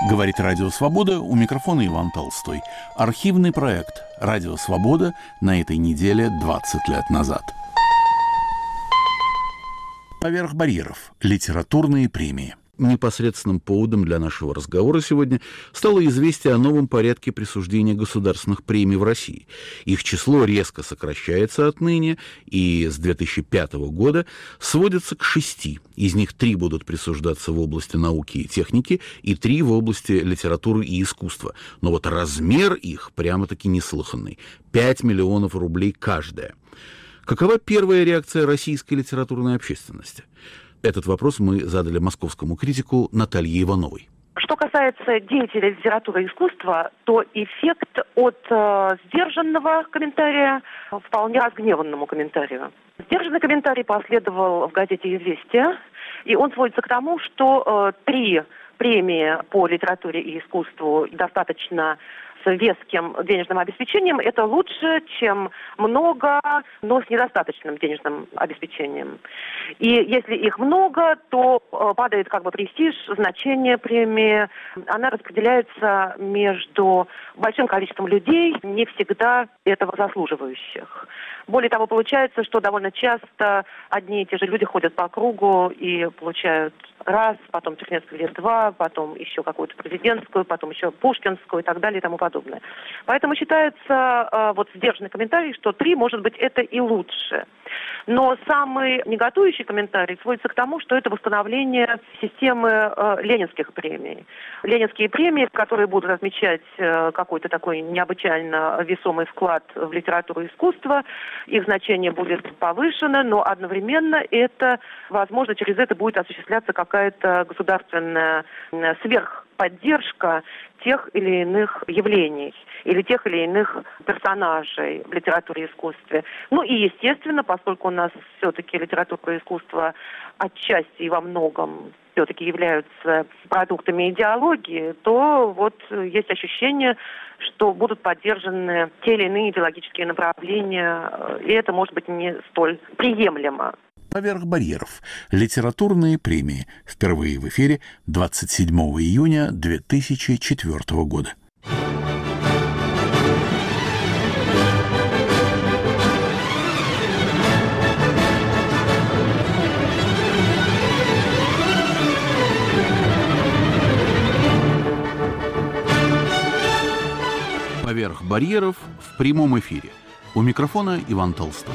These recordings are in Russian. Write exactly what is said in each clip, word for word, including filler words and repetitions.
Говорит Радио Свобода, у микрофона Иван Толстой. Архивный проект «Радио Свобода» на этой неделе двадцать лет назад. Поверх барьеров. Литературные премии. Непосредственным поводом для нашего разговора сегодня стало известие о новом порядке присуждения государственных премий в России. Их число резко сокращается отныне и с две тысячи пятого года сводится к шести. Из них три будут присуждаться в области науки и техники и три в области литературы и искусства. Но вот размер их прямо-таки неслыханный. пять миллионов рублей каждая. Какова первая реакция российской литературной общественности? Этот вопрос мы задали московскому критику Наталье Ивановой. Что касается деятелей литературы и искусства, то эффект от э, сдержанного комментария вполне разгневанному комментарию. Сдержанный комментарий последовал в газете «Известия», и он сводится к тому, что э, три премии по литературе и искусству достаточно с веским денежным обеспечением, это лучше, чем много, но с недостаточным денежным обеспечением. И если их много, то падает как бы престиж, значение премии. Она распределяется между большим количеством людей, не всегда этого заслуживающих. Более того, получается, что довольно часто одни и те же люди ходят по кругу и получают раз, потом через несколько лет два, потом еще какую-то президентскую, потом еще пушкинскую и так далее и тому подобное. Поэтому считается э, вот сдержанный комментарий, что три, может быть, это и лучше. Но самый негодующий комментарий сводится к тому, что это восстановление системы э, ленинских премий. Ленинские премии, которые будут отмечать э, какой-то такой необычайно весомый вклад в литературу и искусство, их значение будет повышено, но одновременно это, возможно, через это будет осуществляться какая-то государственная сверхподдержка тех или иных явлений или тех или иных персонажей в литературе и искусстве. Ну и, естественно, поскольку у нас все-таки литература и искусство отчасти и во многом все-таки являются продуктами идеологии, то вот есть ощущение, что будут поддержаны те или иные идеологические направления, и это может быть не столь приемлемо. Поверх барьеров. Литературные премии. Впервые в эфире двадцать седьмого июня две тысячи четвёртого года. Поверх барьеров в прямом эфире. У микрофона Иван Толстой.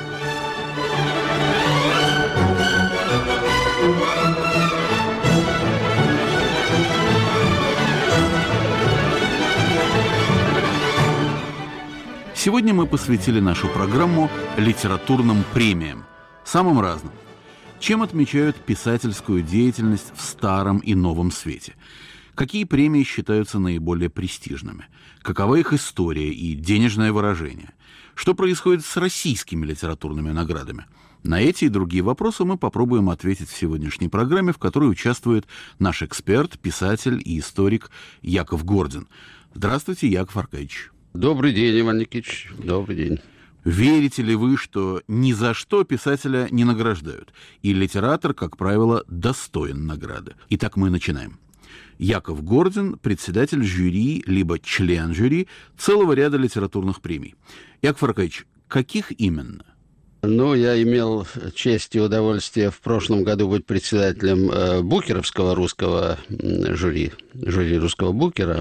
Сегодня мы посвятили нашу программу литературным премиям, самым разным. Чем отмечают писательскую деятельность в старом и новом свете? Какие премии считаются наиболее престижными? Какова их история и денежное выражение? Что происходит с российскими литературными наградами? На эти и другие вопросы мы попробуем ответить в сегодняшней программе, в которой участвует наш эксперт, писатель и историк Яков Гордин. Здравствуйте, Яков Аркадьевич. Добрый день, Иван Никитич. Добрый день. Верите ли вы, что ни за что писателя не награждают, и литератор, как правило, достоин награды? Итак, мы начинаем. Яков Гордин, председатель жюри, либо член жюри целого ряда литературных премий. Яков Аркадьевич, каких именно? Ну, я имел честь и удовольствие в прошлом году быть председателем э, букеровского русского жюри, жюри русского букера.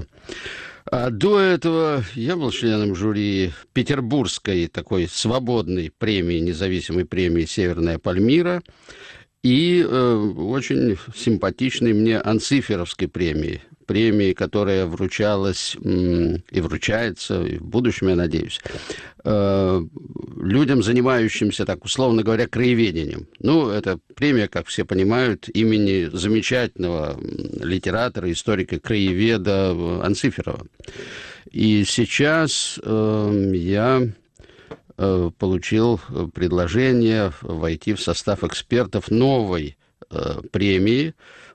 А до этого я был членом жюри Петербургской такой свободной премии, независимой премии «Северная Пальмира» и э, очень симпатичной мне Анциферовской премии, премии, которая вручалась м, и вручается, и в будущем, я надеюсь, э, людям, занимающимся, так условно говоря, краеведением. Ну, это премия, как все понимают, имени замечательного литератора, историка, краеведа Анциферова. И сейчас э, я э, получил предложение войти в состав экспертов новой э, премии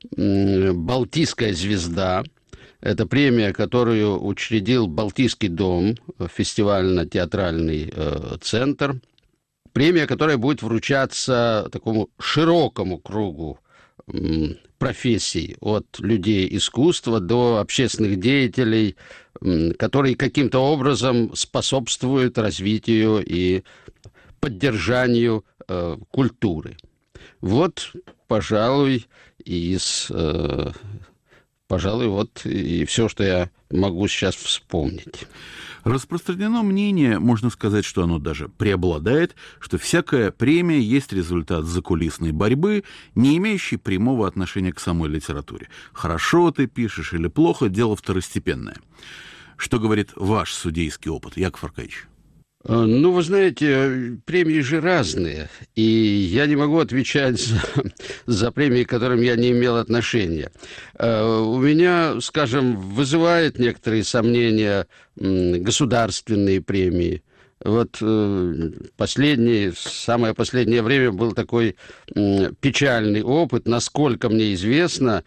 «Балтийская звезда». Это премия, которую учредил Балтийский дом, фестивально-театральный э, центр. Премия, которая будет вручаться такому широкому кругу профессий, от людей искусства до общественных деятелей, которые каким-то образом способствуют развитию и поддержанию э, культуры. Вот, пожалуй, из, э, пожалуй, вот и все, что я могу сейчас вспомнить. Распространено мнение, можно сказать, что оно даже преобладает, что всякая премия есть результат закулисной борьбы, не имеющей прямого отношения к самой литературе. Хорошо ты пишешь или плохо, дело второстепенное. Что говорит ваш судейский опыт, Яков Аркадьевич? Ну, вы знаете, премии же разные, и я не могу отвечать за, за премии, к которым я не имел отношения. У меня, скажем, вызывает некоторые сомнения государственные премии. Вот последний, самое последнее время был такой печальный опыт, насколько мне известно,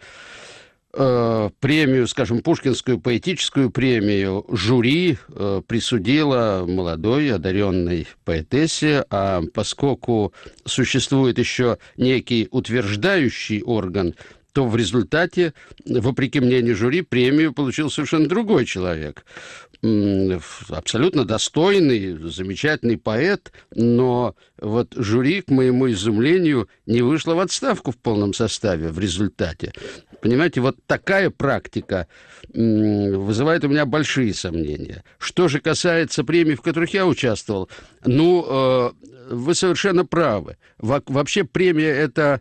премию, скажем, Пушкинскую поэтическую премию жюри присудило молодой одаренной поэтессе, а поскольку существует еще некий утверждающий орган, то в результате, вопреки мнению жюри, премию получил совершенно другой человек. Абсолютно достойный, замечательный поэт, но вот жюри, к моему изумлению, не вышло в отставку в полном составе в результате. Понимаете, вот такая практика вызывает у меня большие сомнения. Что же касается премий, в которых я участвовал, ну, вы совершенно правы. Во- вообще премия – это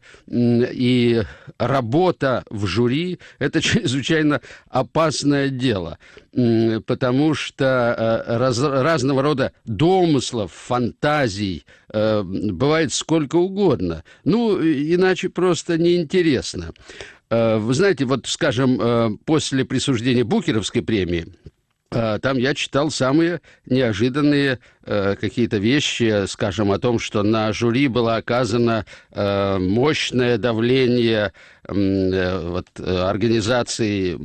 и работа в жюри – это чрезвычайно опасное дело, потому что раз- разного рода домыслов, фантазий э, бывает сколько угодно. Ну, иначе просто неинтересно. Э, вы знаете, вот, скажем, э, после присуждения Букеровской премии, там я читал самые неожиданные э, какие-то вещи, скажем, о том, что на жюри было оказано э, мощное давление э, вот, организации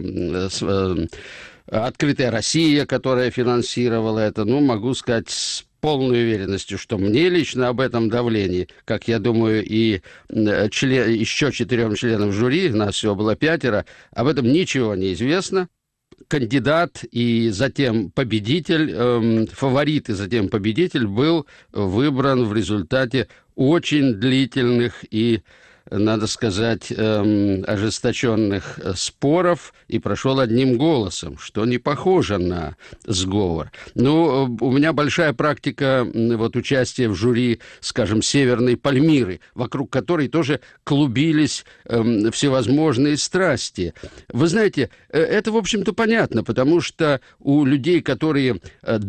э, «Открытая Россия», которая финансировала это. Ну, могу сказать с полной уверенностью, что мне лично об этом давлении, как я думаю, и член, еще четырем членам жюри, нас всего было пятеро, об этом ничего не известно. Кандидат и затем победитель, э, фаворит и затем победитель был выбран в результате очень длительных и, надо сказать, э, ожесточенных споров и прошел одним голосом, что не похоже на сговор. Ну, у меня большая практика вот, участия в жюри, скажем, «Северной Пальмиры», вокруг которой тоже клубились э, всевозможные страсти. Вы знаете, это, в общем-то, понятно, потому что у людей, которые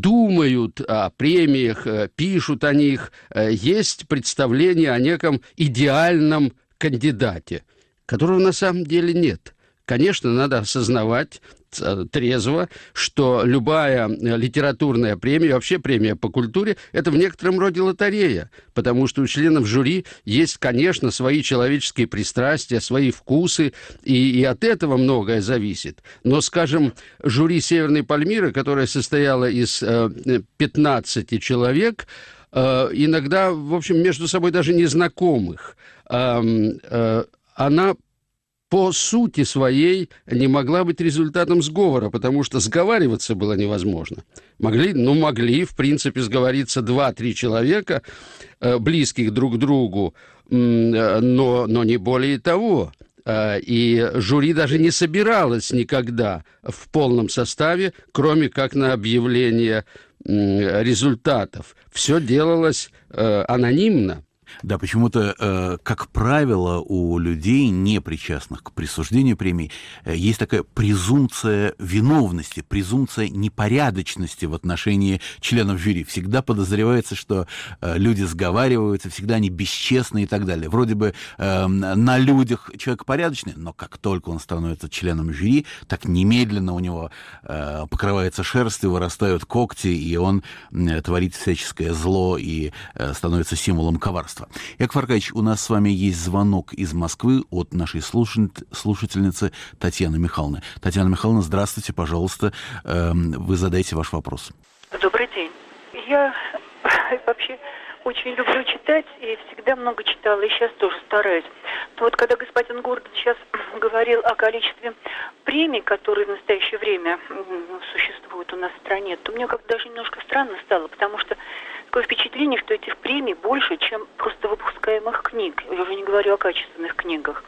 думают о премиях, пишут о них, есть представление о неком идеальном кандидате, которого на самом деле нет. Конечно, надо осознавать трезво, что любая литературная премия, вообще премия по культуре, это в некотором роде лотерея, потому что у членов жюри есть, конечно, свои человеческие пристрастия, свои вкусы, и, и от этого многое зависит. Но, скажем, жюри «Северной Пальмиры», которое состояло из э, пятнадцати человек, э, иногда, в общем, между собой даже незнакомых, э, э, она по сути своей не могла быть результатом сговора, потому что сговариваться было невозможно. Могли, ну, могли, в принципе, сговориться два-три человека, э, близких друг к другу, э, но, но не более того. Э, и жюри даже не собиралось никогда в полном составе, кроме как на объявление э, результатов. Все делалось э, анонимно. Да, почему-то, э, как правило, у людей, не причастных к присуждению премий, э, есть такая презумпция виновности, презумпция непорядочности в отношении членов жюри. Всегда подозревается, что э, люди сговариваются, всегда они бесчестны и так далее. Вроде бы э, на людях человек порядочный, но как только он становится членом жюри, так немедленно у него э, покрывается шерстью, вырастают когти, и он э, творит всяческое зло и э, становится символом коварства. Яков Аркадьевич, у нас с вами есть звонок из Москвы от нашей слушательницы Татьяны Михайловны. Татьяна Михайловна, здравствуйте, пожалуйста, вы задайте ваш вопрос. Добрый день. Я вообще очень люблю читать и всегда много читала, и сейчас тоже стараюсь. Но вот когда господин Гордон сейчас говорил о количестве премий, которые в настоящее время существуют у нас в стране, то мне как-то даже немножко странно стало, потому что такое впечатление, что этих премий больше, чем просто выпускаемых книг. Я уже не говорю о качественных книгах.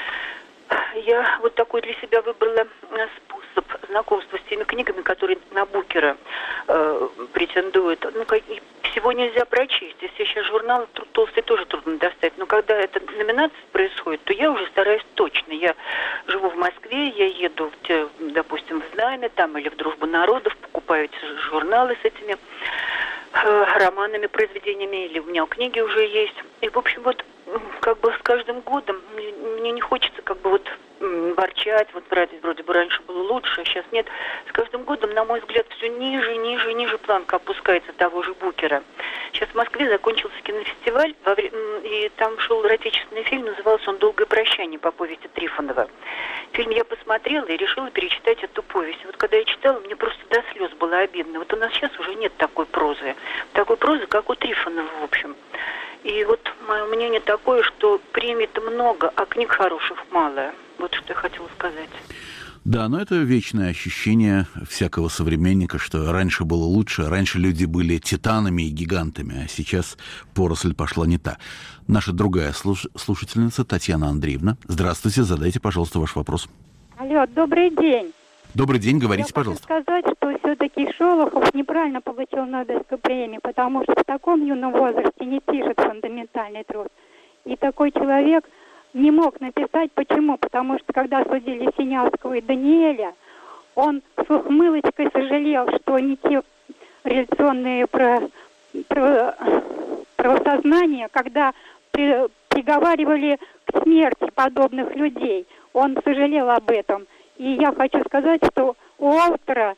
Я вот такой для себя выбрала способ знакомства с теми книгами, которые на Букера э, претендуют. Ну, как, всего нельзя прочесть. Если сейчас журналы толстые тоже трудно достать. Но когда эта номинация происходит, то я уже стараюсь точно. Я живу в Москве, я еду, в те, допустим, в Знамя там или в Дружбу народов, покупаю эти журналы с этими э, романами, произведениями, или у меня книги уже есть. И, в общем, вот как бы с каждым годом мне, мне не хочется как бы вот ворчать, вот вроде, вроде бы раньше было лучше, а сейчас нет. С каждым годом, на мой взгляд, все ниже, ниже, ниже планка опускается того же Букера. Сейчас в Москве закончился кинофестиваль, во вре... и там шел отечественный фильм, назывался он «Долгое прощание» по повести Трифонова. Фильм я посмотрела и решила перечитать эту повесть. Вот когда я читала, мне просто до слез было обидно. Вот у нас сейчас уже нет такой прозы. Такой прозы, как у Трифонова, в общем. И вот мое мнение такое, что премий-то много, а книг хороших мало. Вот что я хотела сказать. Да, но это вечное ощущение всякого современника, что раньше было лучше, раньше люди были титанами и гигантами, а сейчас поросль пошла не та. Наша другая слуш- слушательница Татьяна Андреевна. Здравствуйте, задайте, пожалуйста, ваш вопрос. Алло, добрый день. Добрый день, говорите, я пожалуйста. Я хочу сказать, что все-таки Шолохов неправильно получил Нобелевскую премию, потому что в таком юном возрасте не пишет фундаментальный труд. И такой человек не мог написать. Почему? Потому что когда судили Синявского и Даниэля, он с ухмылочкой сожалел, что не те реляционные про, про, правосознания, когда при, приговаривали к смерти подобных людей. Он сожалел об этом. И я хочу сказать, что Уолтера,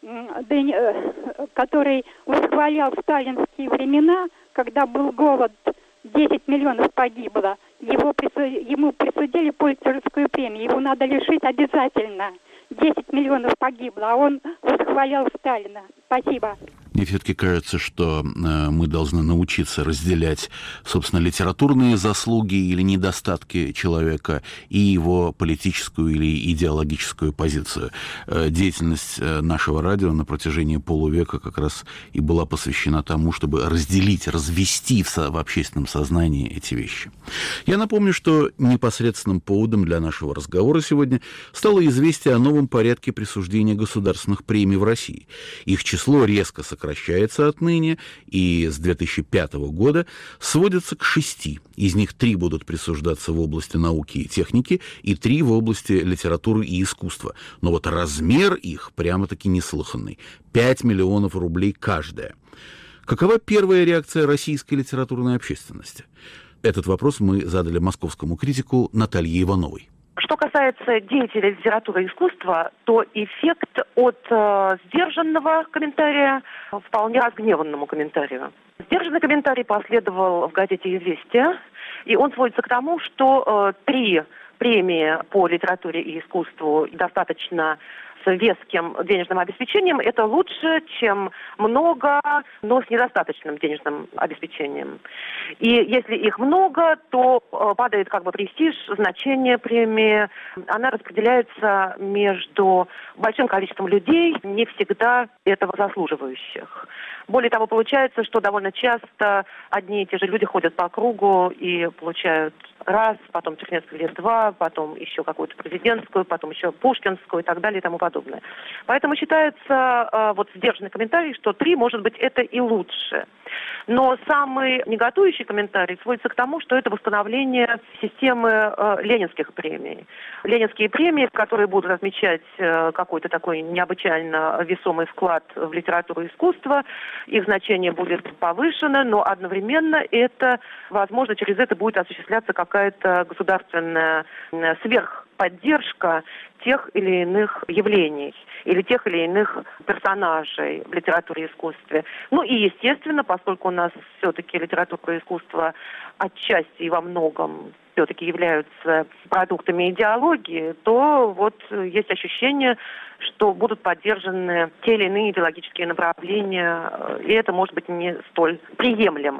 который восхвалял сталинские времена, когда был голод, десять миллионов погибло, его прису... ему присудили Пулитцеровскую премию, его надо лишить обязательно. десять миллионов погибло, а он восхвалял Сталина. Спасибо. Мне все-таки кажется, что э, мы должны научиться разделять, собственно, литературные заслуги или недостатки человека и его политическую или идеологическую позицию. Э, деятельность э, нашего радио на протяжении полувека как раз и была посвящена тому, чтобы разделить, развести в, со- в общественном сознании эти вещи. Я напомню, что непосредственным поводом для нашего разговора сегодня стало известие о новом порядке присуждения государственных премий в России. Их число резко сокращается. сокращается отныне, и с две тысячи пятого года сводится к шести. Из них три будут присуждаться в области науки и техники, и три в области литературы и искусства. Но вот размер их прямо-таки неслыханный. пять миллионов рублей каждая. Какова первая реакция российской литературной общественности? Этот вопрос мы задали московскому критику Наталье Ивановой. Что касается деятелей литературы и искусства, то эффект от э, сдержанного комментария вполне разгневанному комментарию. Сдержанный комментарий последовал в газете «Известия», и он сводится к тому, что э, три премии по литературе и искусству достаточно с веским денежным обеспечением, это лучше, чем много, но с недостаточным денежным обеспечением. И если их много, то падает как бы престиж, значение премии. Она распределяется между большим количеством людей, не всегда этого заслуживающих. Более того, получается, что довольно часто одни и те же люди ходят по кругу и получают раз, потом через несколько лет два, потом еще какую-то президентскую, потом еще пушкинскую и так далее и тому подобное. Поэтому считается э, вот сдержанный комментарий, что три, может быть, это и лучше. Но самый негодующий комментарий сводится к тому, что это восстановление системы э, ленинских премий. Ленинские премии, которые будут отмечать э, какой-то такой необычайно весомый вклад в литературу и искусство, их значение будет повышено, но одновременно это, возможно, через это будет осуществляться какая-то государственная э, сверхподдержка тех или иных явлений или тех или иных персонажей в литературе и искусстве. Ну и, естественно, поскольку у нас все-таки литература и искусство отчасти и во многом все-таки являются продуктами идеологии, то вот есть ощущение, что будут поддержаны те или иные идеологические направления, и это может быть не столь приемлемо.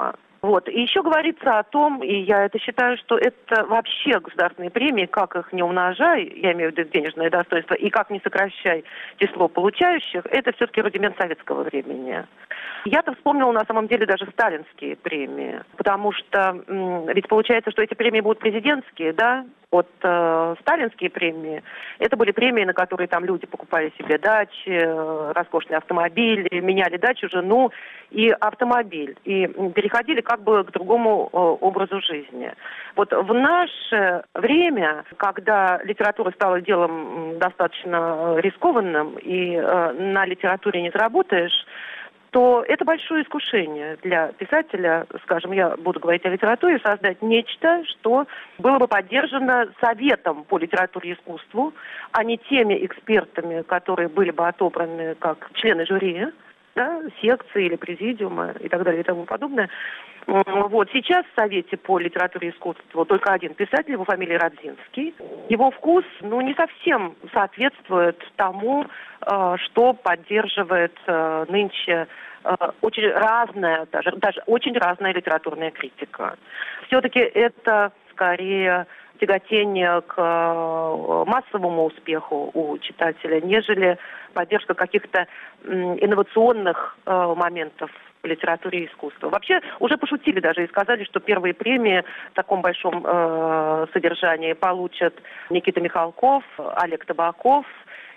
Вот. И еще говорится о том, и я это считаю, что это вообще государственные премии, как их не умножай, я имею в виду денежное достоинство, и как не сокращай число получающих, это все-таки рудимент советского времени. Я-то вспомнила на самом деле даже сталинские премии, потому что м, ведь получается, что эти премии будут президентские, да? Вот э, сталинские премии, это были премии, на которые там люди покупали себе дачи, э, роскошные автомобили, меняли дачу, жену и автомобиль, и переходили как бы к другому э, образу жизни. Вот в наше время, когда литература стала делом достаточно рискованным, и э, на литературе не заработаешь, то это большое искушение для писателя, скажем, я буду говорить о литературе, создать нечто, что было бы поддержано советом по литературе и искусству, а не теми экспертами, которые были бы отобраны как члены жюри, да, секции или президиума и так далее и тому подобное. Вот. Сейчас в Совете по литературе и искусству только один писатель, его фамилия Радзинский. Его вкус, ну, не совсем соответствует тому, что поддерживает нынче очень разная, даже, даже очень разная литературная критика. Все-таки это скорее тяготение к массовому успеху у читателя, нежели поддержка каких-то инновационных моментов в литературе и искусстве. Вообще уже пошутили даже и сказали, что первые премии в таком большом э, содержании получат Никита Михалков, Олег Табаков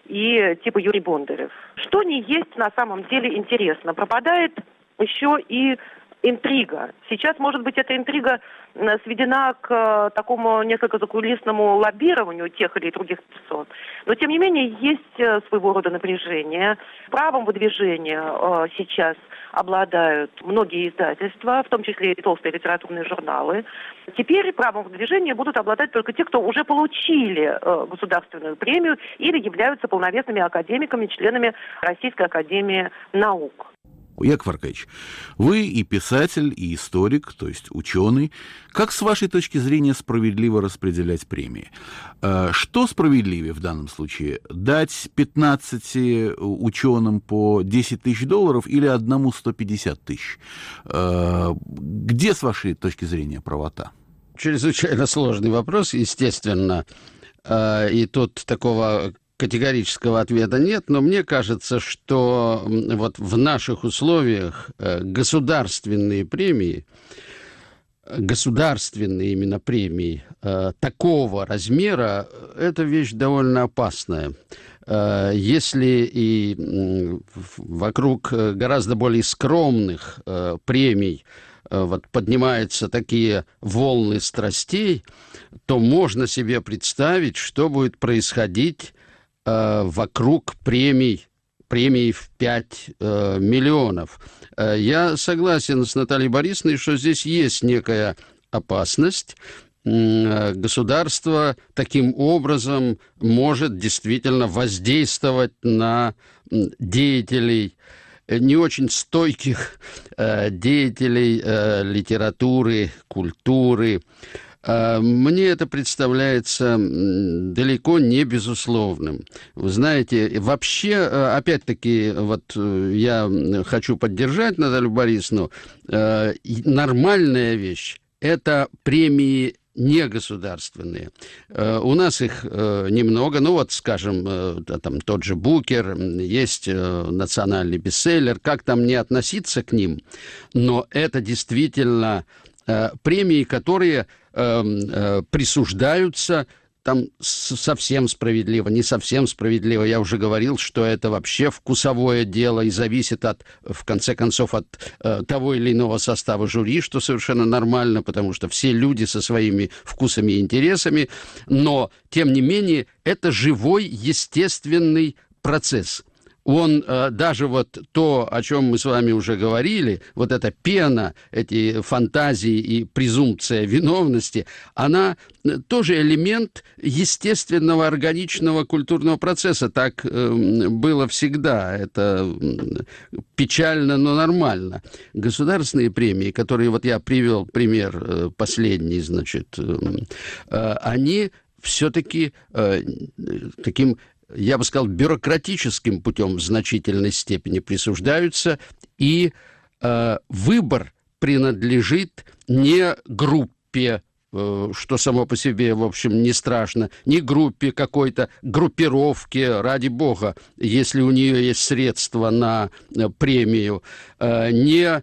и типа Юрий Бондарев. Что не есть на самом деле интересно. Пропадает еще и интрига. Сейчас, может быть, эта интрига сведена к такому несколько закулисному лоббированию тех или других персон. Но, тем не менее, есть своего рода напряжение. Правом выдвижения сейчас обладают многие издательства, в том числе и толстые литературные журналы. Теперь правом выдвижения будут обладать только те, кто уже получили государственную премию или являются полновесными академиками, членами Российской академии наук. Яков Аркадьевич, вы и писатель, и историк, то есть ученый. Как с вашей точки зрения справедливо распределять премии? Что справедливее в данном случае? Дать пятнадцати ученым по десять тысяч долларов или одному сто пятьдесят тысяч? Где, с вашей точки зрения, правота? Чрезвычайно сложный вопрос, естественно. И тут такого категорического ответа нет, но мне кажется, что вот в наших условиях государственные премии, государственные именно премии такого размера, это вещь довольно опасная. Если и вокруг гораздо более скромных премий вот поднимаются такие волны страстей, то можно себе представить, что будет происходить вокруг премий, премий в пять э, миллионов. Я согласен с Натальей Борисовной, что здесь есть некая опасность. Государство таким образом может действительно воздействовать на деятелей, не очень стойких э, деятелей э, литературы, культуры. Мне это представляется далеко не безусловным. Вы знаете, вообще, опять-таки, вот я хочу поддержать Наталью Борисовну, нормальная вещь – это премии негосударственные. У нас их немного, ну вот, скажем, там тот же Букер, есть национальный бестселлер, как там не относиться к ним, но это действительно премии, которые э, э, присуждаются там совсем справедливо, не совсем справедливо. Я уже говорил, что это вообще вкусовое дело и зависит от, в конце концов, от э, того или иного состава жюри, что совершенно нормально, потому что все люди со своими вкусами и интересами, но, тем не менее, это живой, естественный процесс. Он, даже вот то, о чем мы с вами уже говорили, вот эта пена, эти фантазии и презумпция виновности, она тоже элемент естественного, органичного культурного процесса. Так было всегда. Это печально, но нормально. Государственные премии, которые, вот я привел пример последний, значит, они все-таки таким, я бы сказал, бюрократическим путем в значительной степени присуждаются, и э, выбор принадлежит не группе, что само по себе, в общем, не страшно, не группе какой-то, группировке, ради бога, если у нее есть средства на премию, не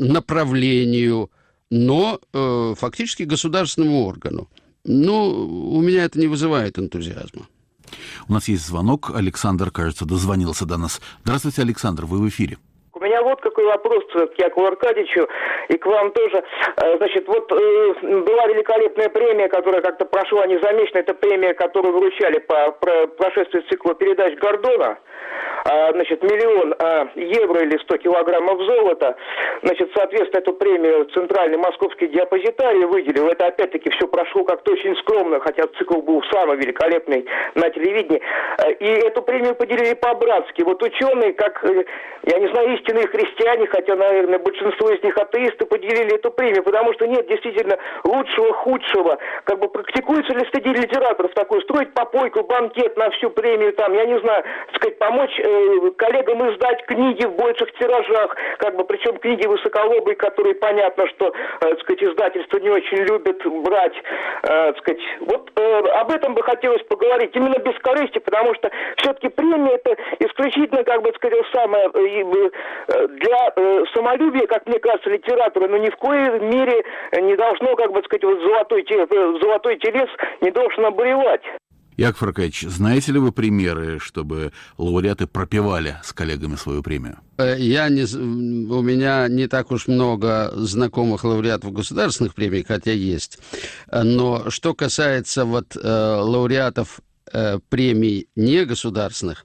направлению, но фактически государственному органу. Ну, у меня это не вызывает энтузиазма. У нас есть звонок. Александр, кажется, дозвонился до нас. Здравствуйте, Александр, вы в эфире. У меня вот какой вопрос к Якову Аркадьевичу и к вам тоже. Значит, вот э, была великолепная премия, которая как-то прошла незамеченно. Это премия, которую вручали по, по прошествию цикла передач Гордона. А, значит, миллион а, евро или сто килограммов золота. Значит, соответственно, эту премию Центральный Московский Диапозитарий выделил. Это, опять-таки, все прошло как-то очень скромно, хотя цикл был самый великолепный на телевидении. И эту премию поделили по-братски. Вот ученые, как, я не знаю, истинные христиане, хотя, наверное, большинство из них атеисты, поделили эту премию, потому что нет действительно лучшего, худшего. Как бы практикуется ли среди литераторов такое, строить попойку, банкет на всю премию, там, я не знаю, так сказать, помочь э, коллегам издать книги в больших тиражах, как бы, причем книги высоколобые, которые понятно, что, э, так сказать, издательство не очень любят брать, э, так сказать. Вот э, об этом бы хотелось поговорить, именно без корысти, потому что все-таки премия это исключительно, как бы сказать, самое э, для э, самолюбия, как мне кажется, литератора, но ни в коей мере не должно, как бы сказать, вот золотой, золотой телес не должен обуревать. Яков Аркадьевич, знаете ли вы примеры, чтобы лауреаты пропевали с коллегами свою премию? Я не, у меня не так уж много знакомых лауреатов государственных премий, хотя есть. Но что касается вот э, лауреатов э, премий негосударственных,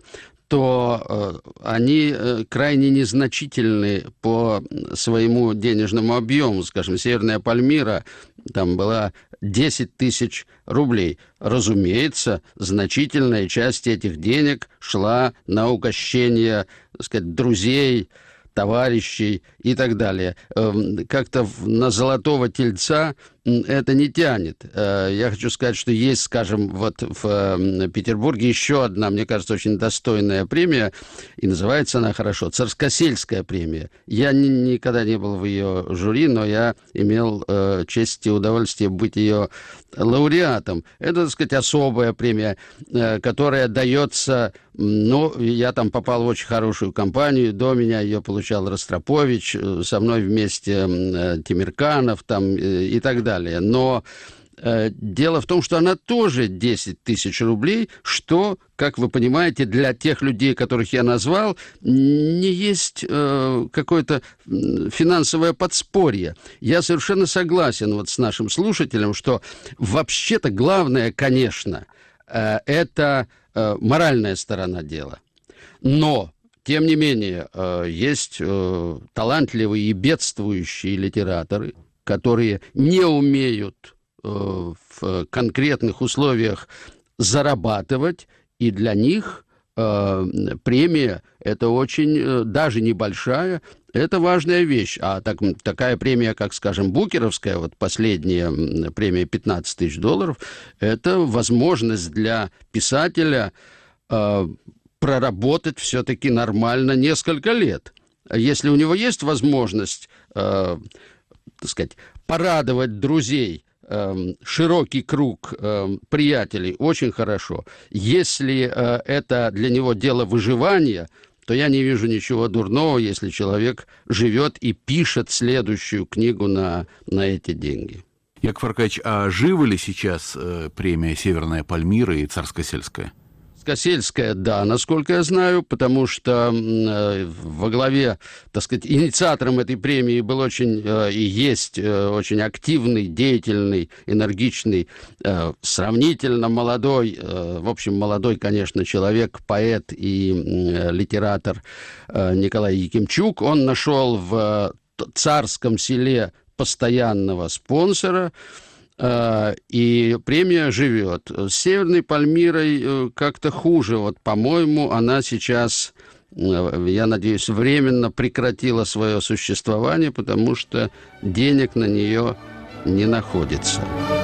то э, они э, крайне незначительны по своему денежному объему. Скажем, «Северная Пальмира» там была десять тысяч рублей. Разумеется, значительная часть этих денег шла на угощение, так сказать, друзей, товарищей и так далее. Как-то на «Золотого тельца» это не тянет. Я хочу сказать, что есть, скажем, вот в Петербурге еще одна, мне кажется, очень достойная премия, и называется она хорошо «Царскосельская премия». Я ни, никогда не был в ее жюри, но я имел э, честь и удовольствие быть ее лауреатом. Это, так сказать, особая премия, э, которая дается, ну, я там попал в очень хорошую компанию, до меня ее получал Ростропович, со мной вместе э, Тимирканов там, э, и так далее. Но э, дело в том, что она тоже десять тысяч рублей, что, как вы понимаете, для тех людей, которых я назвал, не есть э, какое-то финансовое подспорье. Я совершенно согласен вот с нашим слушателем, что вообще-то главное, конечно, э, это э, моральная сторона дела. Но тем не менее, э, есть э, талантливые и бедствующие литераторы, которые не умеют э, в конкретных условиях зарабатывать, и для них э, премия – это очень, э, даже небольшая, это важная вещь. А так, такая премия, как, скажем, Букеровская, вот последняя премия пятнадцать тысяч долларов, это возможность для писателя э, проработать все-таки нормально несколько лет. Если у него есть возможность, э, так сказать, порадовать друзей, э, широкий круг э, приятелей, очень хорошо. Если э, это для него дело выживания, то я не вижу ничего дурного, если человек живет и пишет следующую книгу на, на эти деньги. Яков Аркадьевич, а живы ли сейчас э, премия «Северная Пальмира» и «Царскосельская»? Царскосельская, да, насколько я знаю, потому что э, во главе, так сказать, инициатором этой премии был очень э, и есть э, очень активный, деятельный, энергичный, э, сравнительно молодой, э, в общем, молодой, конечно, человек, поэт и э, литератор э, Николай Якимчук. Он нашел в э, Царском Селе постоянного спонсора, и премия живет. С «Северной Пальмирой» как-то хуже. Вот, по-моему, она сейчас, я надеюсь, временно прекратила свое существование, потому что денег на нее не находится.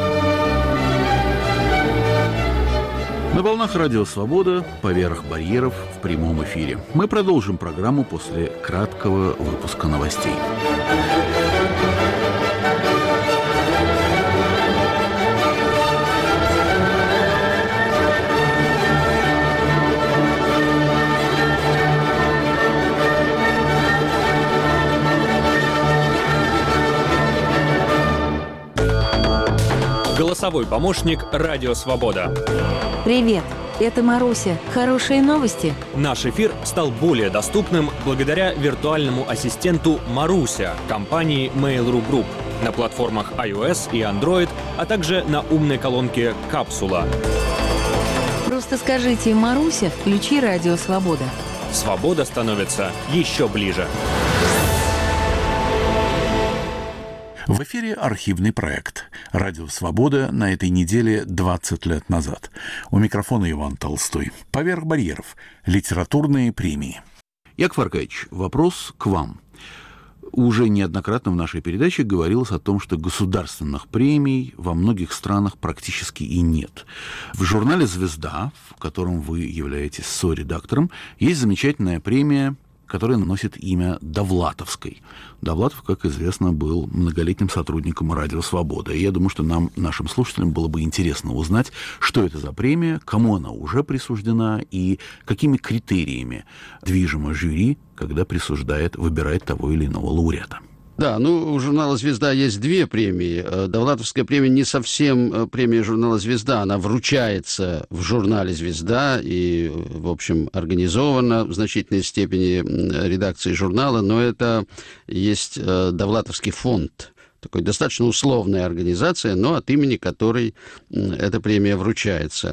На волнах Радио Свобода «Поверх барьеров» в прямом эфире. Мы продолжим программу после краткого выпуска новостей. Голосовой помощник «Радио Свобода». Привет, это Маруся. Хорошие новости? Наш эфир стал более доступным благодаря виртуальному ассистенту «Маруся» компании Mail.ru Group на платформах iOS и Android, а также на умной колонке «Капсула». Просто скажите «Маруся, включи «Радио Свобода». Свобода становится еще ближе. В эфире архивный проект «Радио Свобода» на этой неделе двадцать лет назад. У микрофона Иван Толстой. «Поверх барьеров. Литературные премии». Яков Аркадьевич, вопрос к вам. Уже неоднократно в нашей передаче говорилось о том, что государственных премий во многих странах практически и нет. В журнале «Звезда», в котором вы являетесь соредактором, есть замечательная премия, которая носит имя Довлатовской. Довлатов, как известно, был многолетним сотрудником «Радио Свобода». И я думаю, что нам, нашим слушателям, было бы интересно узнать, что это за премия, кому она уже присуждена и какими критериями движимо жюри, когда присуждает, выбирает того или иного лауреата. Да, ну, у журнала «Звезда» есть две премии. Довлатовская премия не совсем премия журнала «Звезда». Она вручается в журнале «Звезда» и, в общем, организована в значительной степени редакцией журнала, но это есть Довлатовский фонд. Такой достаточно условная организация, но от имени которой эта премия вручается.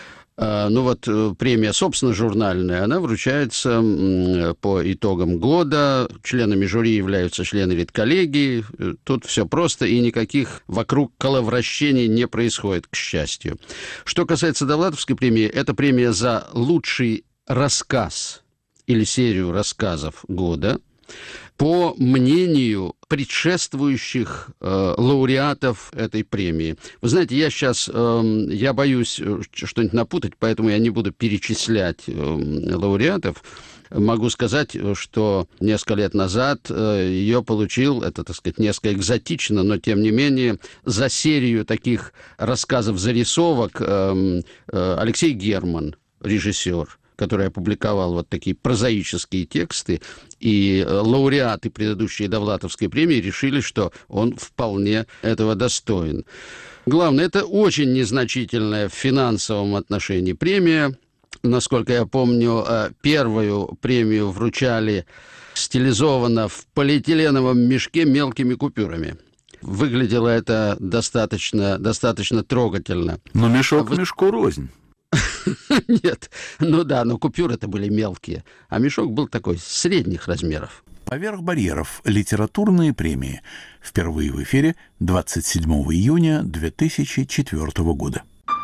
Ну вот премия, собственно, журнальная, она вручается по итогам года. Членами жюри являются члены редколлегии. Тут все просто, и никаких вокруг коловращений не происходит, к счастью. Что касается Довлатовской премии, это премия за лучший рассказ или серию рассказов года по мнению предшествующих э, лауреатов этой премии. Вы знаете, я сейчас, э, я боюсь что-нибудь напутать, поэтому я не буду перечислять э, лауреатов. Могу сказать, что несколько лет назад э, ее получил, это, так сказать, несколько экзотично, но тем не менее, за серию таких рассказов-зарисовок э, э, Алексей Герман, режиссер, который опубликовал вот такие прозаические тексты, и лауреаты предыдущей Довлатовской премии решили, что он вполне этого достоин. Главное, это очень незначительная в финансовом отношении премия. Насколько я помню, первую премию вручали стилизованно в полиэтиленовом мешке мелкими купюрами. Выглядело это достаточно, достаточно трогательно. Но мешок мешку рознь. Нет, ну да, но купюры-то были мелкие, а мешок был такой средних размеров. «Поверх барьеров. Литературные премии». Впервые в эфире двадцать седьмого июня две тысячи четвёртого года.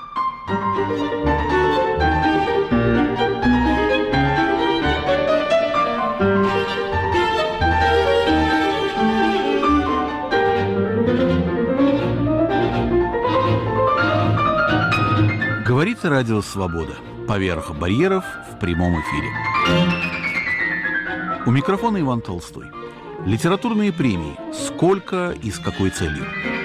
Говорит Радио Свобода. «Поверх барьеров» в прямом эфире. У микрофона Иван Толстой. Литературные премии. Сколько и с какой целью?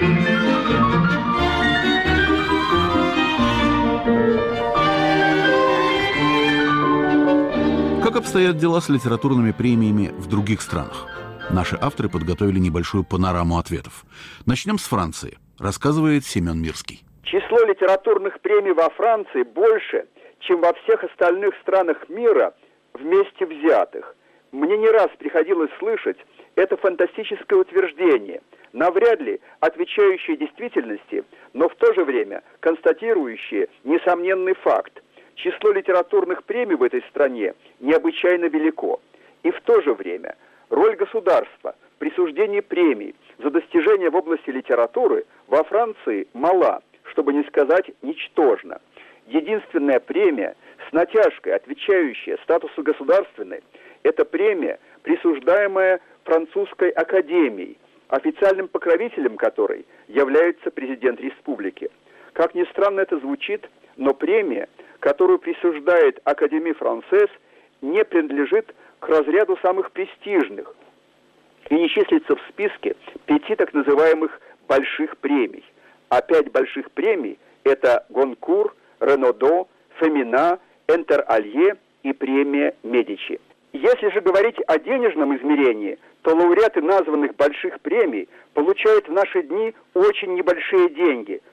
Как обстоят дела с литературными премиями в других странах? Наши авторы подготовили небольшую панораму ответов. Начнем с Франции. Рассказывает Семен Мирский. Число литературных премий во Франции больше, чем во всех остальных странах мира вместе взятых. Мне не раз приходилось слышать это фантастическое утверждение, навряд ли отвечающее действительности, но в то же время констатирующее несомненный факт. Число литературных премий в этой стране необычайно велико. И в то же время роль государства в присуждении премий за достижения в области литературы во Франции мала, чтобы не сказать ничтожно. Единственная премия, с натяжкой отвечающая статусу государственной, это премия, присуждаемая французской академией, официальным покровителем которой является президент республики. Как ни странно это звучит, но премия, которую присуждает Академия Франсез, не принадлежит к разряду самых престижных и не числится в списке пяти так называемых больших премий. А пять больших премий – это Гонкур, Ренодо, Фемина, Энтер-Алье и премия Медичи. Если же говорить о денежном измерении, то лауреаты названных больших премий получают в наши дни очень небольшие деньги,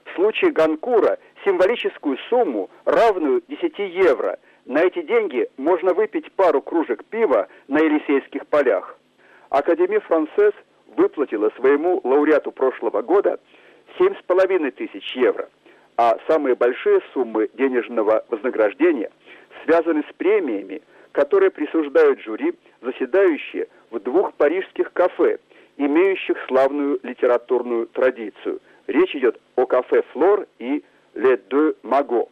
В случае Гонкура символическую сумму, равную десяти евро. На эти деньги можно выпить пару кружек пива на Елисейских полях. Академия Франсез выплатила своему лауреату прошлого года семь с половиной тысяч евро, а самые большие суммы денежного вознаграждения связаны с премиями, которые присуждают жюри, заседающие в двух парижских кафе, имеющих славную литературную традицию. Речь идет о кафе «Флор» и «Les Deux Magots».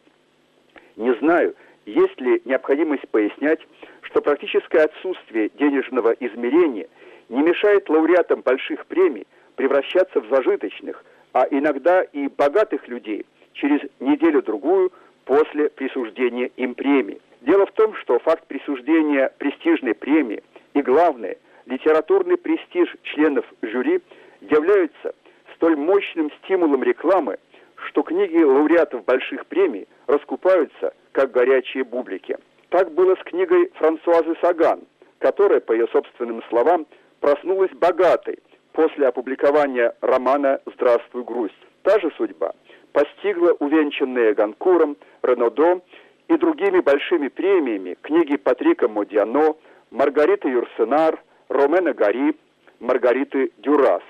Не знаю, есть ли необходимость пояснять, что практическое отсутствие денежного измерения не мешает лауреатам больших премий превращаться в зажиточных, а иногда и богатых людей через неделю-другую после присуждения им премии. Дело в том, что факт присуждения престижной премии и, главное, литературный престиж членов жюри являются столь мощным стимулом рекламы, что книги лауреатов больших премий раскупаются, как горячие бублики. Так было с книгой Франсуазы Саган, которая, по ее собственным словам, проснулась богатой после опубликования романа «Здравствуй, грусть». Та же судьба постигла увенчанные Гонкуром, Ренодо и другими большими премиями книги Патрика Модиано, Маргариты Юрсенар, Ромена Гари, Маргариты Дюрас,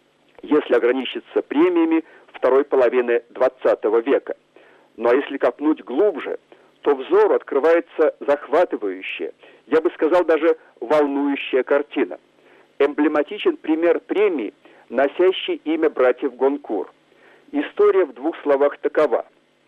если ограничиться премиями второй половины двадцатого века. Но если копнуть глубже, то взору открывается захватывающая, я бы сказал даже волнующая картина. Эмблематичен пример премии, носящей имя братьев Гонкур. История в двух словах такова.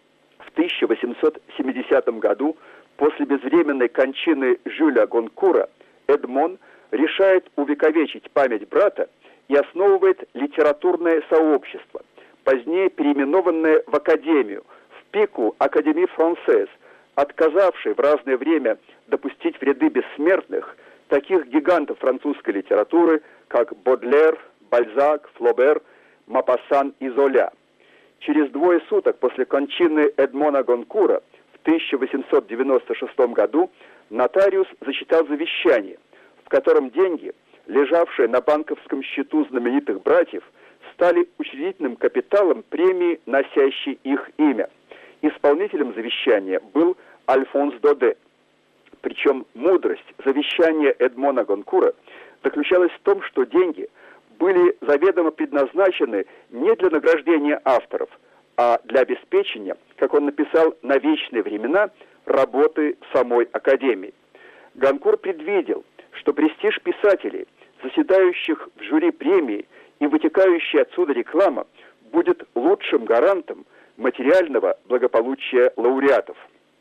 В тысяча восемьсот семидесятом году, после безвременной кончины Жюля Гонкура, Эдмон решает увековечить память брата и основывает литературное сообщество, позднее переименованное в Академию, в пику Академии Франсез, отказавшей в разное время допустить в ряды бессмертных таких гигантов французской литературы, как Бодлер, Бальзак, Флобер, Мопассан и Золя. Через двое суток после кончины Эдмона Гонкура в тысяча восемьсот девяносто шестом году нотариус зачитал завещание, в котором деньги, лежавшие на банковском счету знаменитых братьев, стали учредительным капиталом премии, носящей их имя. Исполнителем завещания был Альфонс Доде. Причем мудрость завещания Эдмона Гонкура заключалась в том, что деньги были заведомо предназначены не для награждения авторов, а для обеспечения, как он написал, на вечные времена работы самой Академии. Гонкур предвидел, что престиж писателей, заседающих в жюри премии и вытекающая отсюда реклама, будет лучшим гарантом материального благополучия лауреатов.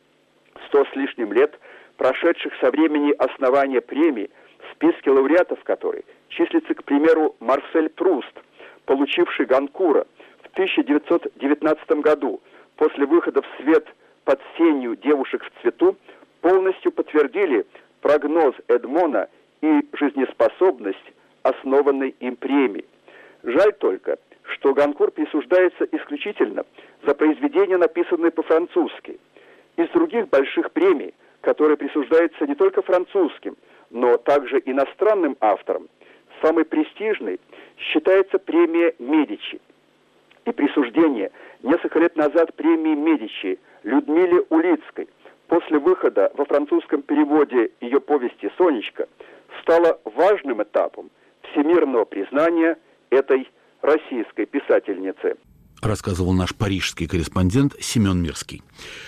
Сто с лишним лет, прошедших со времени основания премии, в списке лауреатов которой числится, к примеру, Марсель Пруст, получивший Гонкура в тысяча девятьсот девятнадцатом году после выхода в свет «Под сенью девушек в цвету», полностью подтвердили прогноз Эдмона и жизнеспособность основанной им премии. Жаль только, что Гонкур присуждается исключительно за произведения, написанные по-французски. Из других больших премий, которые присуждаются не только французским, но также иностранным авторам, самой престижной считается премия Медичи. И присуждение несколько лет назад премии Медичи Людмиле Улицкой после выхода во французском переводе ее повести «Сонечка» стало важным этапом всемирного признания этой российской писательницы. Рассказывал наш парижский корреспондент Семен Мирский.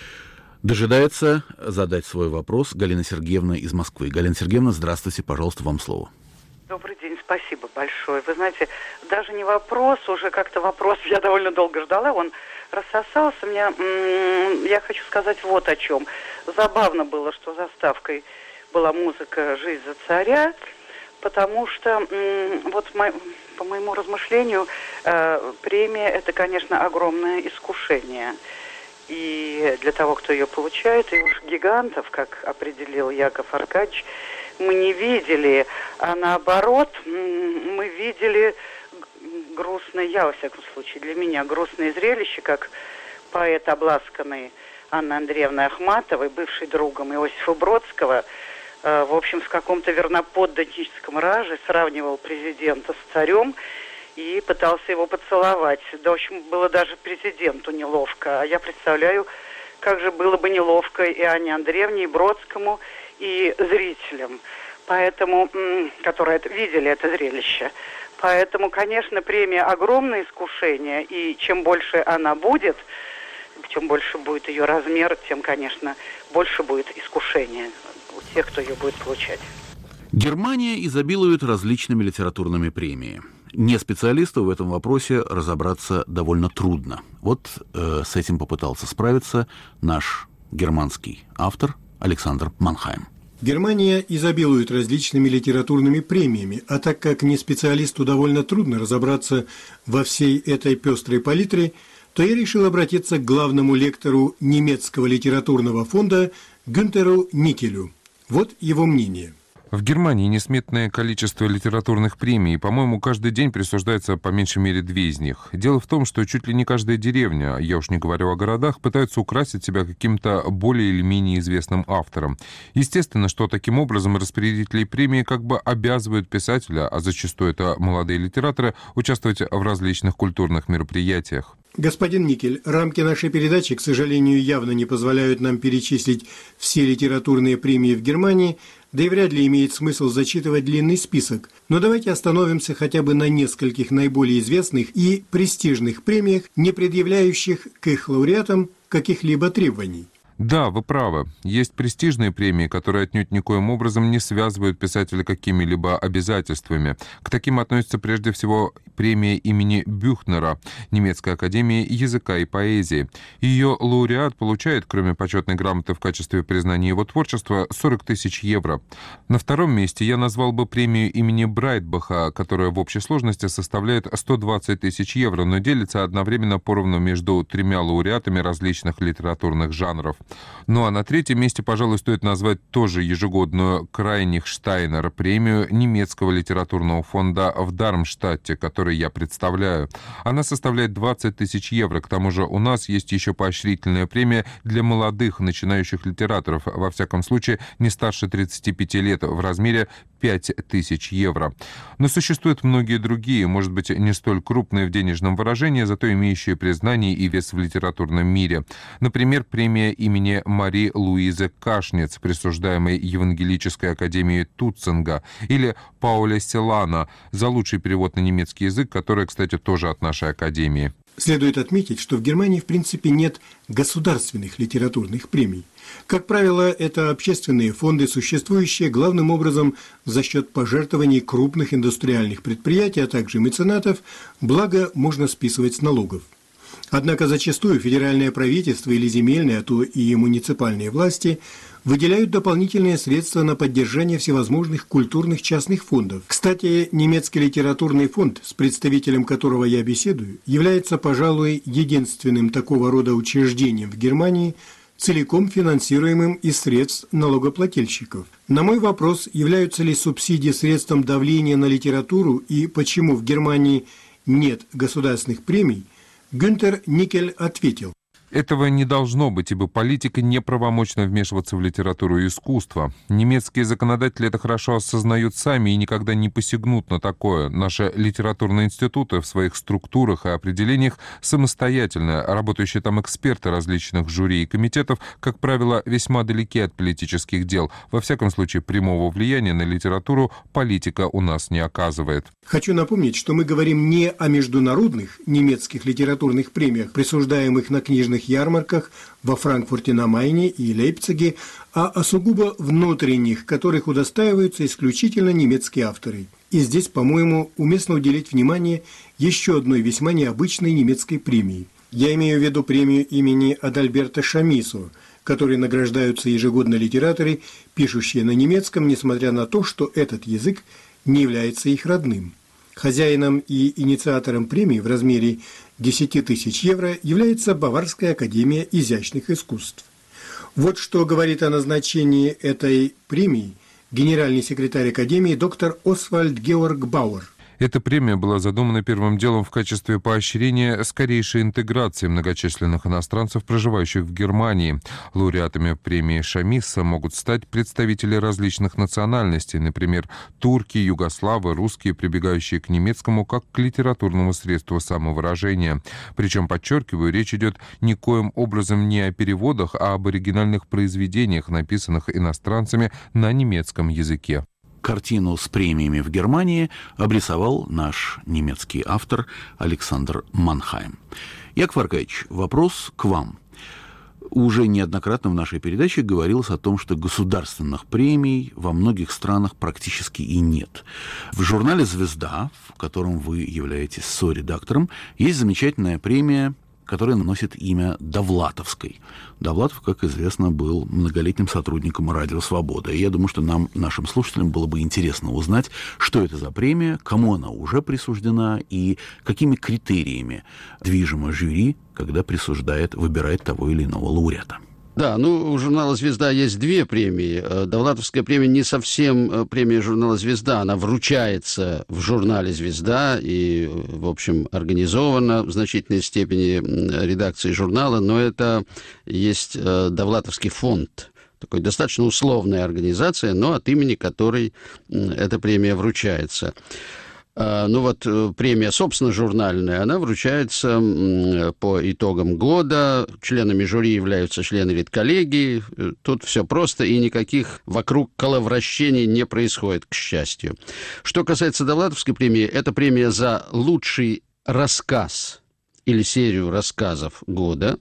Дожидается задать свой вопрос Галина Сергеевна из Москвы. Галина Сергеевна, здравствуйте, пожалуйста, вам слово. Добрый день, спасибо большое. Вы знаете, даже не вопрос, уже как-то вопрос я довольно долго ждала, он рассосался. Мне, м- я хочу сказать вот о чем. Забавно было, что заставкой была музыка «Жизнь за царя», потому что м- вот мо- по моему размышлению э, премия – это, конечно, огромное искушение. И для того, кто ее получает, и уж гигантов, как определил Яков Аркадьевич, мы не видели, а наоборот, мы видели грустное, я, во всяком случае, для меня грустное зрелище, как поэт, обласканный Анной Андреевной Ахматовой, бывший другом Иосифа Бродского, в общем, в каком-то верноподданническом раже сравнивал президента с царем и пытался его поцеловать. Да, в общем, было даже президенту неловко. А я представляю, как же было бы неловко и Анне Андреевне, и Бродскому, и зрителям, поэтому, которые это, видели это зрелище. Поэтому, конечно, премия огромное искушение, и чем больше она будет, чем больше будет ее размер, тем, конечно, больше будет искушение у тех, кто ее будет получать. Германия изобилует различными литературными премиями. Не специалисту в этом вопросе разобраться довольно трудно. Вот э, с этим попытался справиться наш германский автор Александр Манхайм. Германия изобилует различными литературными премиями, а так как не специалисту довольно трудно разобраться во всей этой пестрой палитре, то я решил обратиться к главному лектору немецкого литературного фонда Гюнтеру Никелю. Вот его мнение. В Германии несметное количество литературных премий, и, по-моему, каждый день присуждается по меньшей мере две из них. Дело в том, что чуть ли не каждая деревня, я уж не говорю о городах, пытаются украсить себя каким-то более или менее известным автором. Естественно, что таким образом распорядители премии как бы обязывают писателя, а зачастую это молодые литераторы, участвовать в различных культурных мероприятиях. Господин Никель, рамки нашей передачи, к сожалению, явно не позволяют нам перечислить все литературные премии в Германии, да и вряд ли имеет смысл зачитывать длинный список. Но давайте остановимся хотя бы на нескольких наиболее известных и престижных премиях, не предъявляющих к их лауреатам каких-либо требований. Да, вы правы. Есть престижные премии, которые отнюдь никоим образом не связывают писателя какими-либо обязательствами. К таким относится прежде всего премия имени Бюхнера Немецкой академии языка и поэзии. Ее лауреат получает, кроме почетной грамоты в качестве признания его творчества, сорок тысяч евро. На втором месте я назвал бы премию имени Брайтбаха, которая в общей сложности составляет сто двадцать тысяч евро, но делится одновременно поровну между тремя лауреатами различных литературных жанров. Ну а на третьем месте, пожалуй, стоит назвать тоже ежегодную Крайнихштайнер премию немецкого литературного фонда в Дармштадте, который я представляю. Она составляет двадцать тысяч евро. К тому же у нас есть еще поощрительная премия для молодых начинающих литераторов, во всяком случае не старше тридцати пяти лет, в размере пять тысяч евро. Но существуют многие другие, может быть, не столь крупные в денежном выражении, зато имеющие признание и вес в литературном мире. Например, премия имени Мари Луизы Кашнец, присуждаемой Евангелической академией Туцинга, или Пауля Селана за лучший перевод на немецкий язык, который, кстати, тоже от нашей академии. Следует отметить, что в Германии в принципе нет государственных литературных премий. Как правило, это общественные фонды, существующие главным образом за счет пожертвований крупных индустриальных предприятий, а также меценатов, благо можно списывать с налогов. Однако зачастую федеральное правительство или земельные, а то и муниципальные власти выделяют дополнительные средства на поддержание всевозможных культурных частных фондов. Кстати, немецкий литературный фонд, с представителем которого я беседую, является, пожалуй, единственным такого рода учреждением в Германии, целиком финансируемым из средств налогоплательщиков. На мой вопрос, являются ли субсидии средством давления на литературу и почему в Германии нет государственных премий, Гюнтер Никель ответил: Этого не должно быть, ибо политика неправомочно вмешиваться в литературу и искусство. Немецкие законодатели это хорошо осознают сами и никогда не посягнут на такое. Наши литературные институты в своих структурах и определениях самостоятельно, работающие там эксперты различных жюри и комитетов, как правило, весьма далеки от политических дел. Во всяком случае, прямого влияния на литературу политика у нас не оказывает. Хочу напомнить, что мы говорим не о международных немецких литературных премиях, присуждаемых на книжных ярмарках во Франкфурте на Майне и Лейпциге, а о сугубо внутренних, которых удостаиваются исключительно немецкие авторы. И здесь, по-моему, уместно уделить внимание еще одной весьма необычной немецкой премии. Я имею в виду премию имени Адальберта Шамисо, которой награждаются ежегодно литераторы, пишущие на немецком, несмотря на то, что этот язык не является их родным. Хозяином и инициатором премии в размере десять тысяч евро является Баварская академия изящных искусств. Вот что говорит о назначении этой премии генеральный секретарь академии доктор Освальд Георг Бауэр. Эта премия была задумана первым делом в качестве поощрения скорейшей интеграции многочисленных иностранцев, проживающих в Германии. Лауреатами премии Шамиса могут стать представители различных национальностей, например, турки, югославы, русские, прибегающие к немецкому как к литературному средству самовыражения. Причем, подчеркиваю, речь идет никоим образом не о переводах, а об оригинальных произведениях, написанных иностранцами на немецком языке. Картину с премиями в Германии обрисовал наш немецкий автор Александр Манхайм. Яков Аркадьевич, вопрос к вам. Уже неоднократно в нашей передаче говорилось о том, что государственных премий во многих странах практически и нет. В журнале «Звезда», в котором вы являетесь соредактором, есть замечательная премия, которая носит имя Довлатовской. Довлатов, как известно, был многолетним сотрудником «Радио Свобода». И я думаю, что нам, нашим слушателям, было бы интересно узнать, что это за премия, кому она уже присуждена и какими критериями движимо жюри, когда присуждает, выбирает того или иного лауреата. Да, ну, у журнала «Звезда» есть две премии. Довлатовская премия не совсем премия журнала «Звезда». Она вручается в журнале «Звезда» и, в общем, организована в значительной степени редакцией журнала, но это есть Довлатовский фонд. Такой достаточно условная организация, но от имени которой эта премия вручается. Ну вот премия, собственно, журнальная, она вручается по итогам года. Членами жюри являются члены редколлегии. Тут все просто, и никаких вокруг коловращений не происходит, к счастью. Что касается Довлатовской премии, это премия за лучший рассказ или серию рассказов года.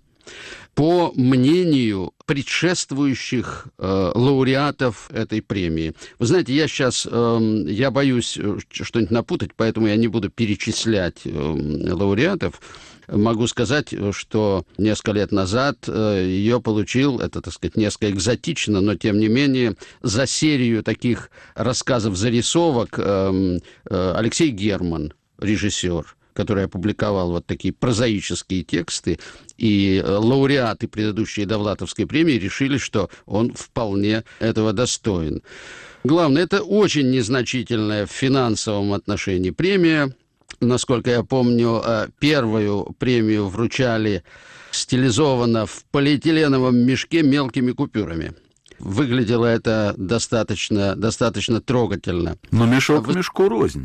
По мнению предшествующих э, лауреатов этой премии. Вы знаете, я сейчас, э, я боюсь что-нибудь напутать, поэтому я не буду перечислять э, лауреатов. Могу сказать, что несколько лет назад э, ее получил, это, так сказать, несколько экзотично, но тем не менее, за серию таких рассказов-зарисовок э, э, Алексей Герман, режиссер, который опубликовал вот такие прозаические тексты, и лауреаты предыдущей Довлатовской премии решили, что он вполне этого достоин. Главное, это очень незначительная в финансовом отношении премия. Насколько я помню, первую премию вручали стилизованно в полиэтиленовом мешке мелкими купюрами. Выглядело это достаточно, достаточно трогательно. Но мешок Вы... мешку рознь.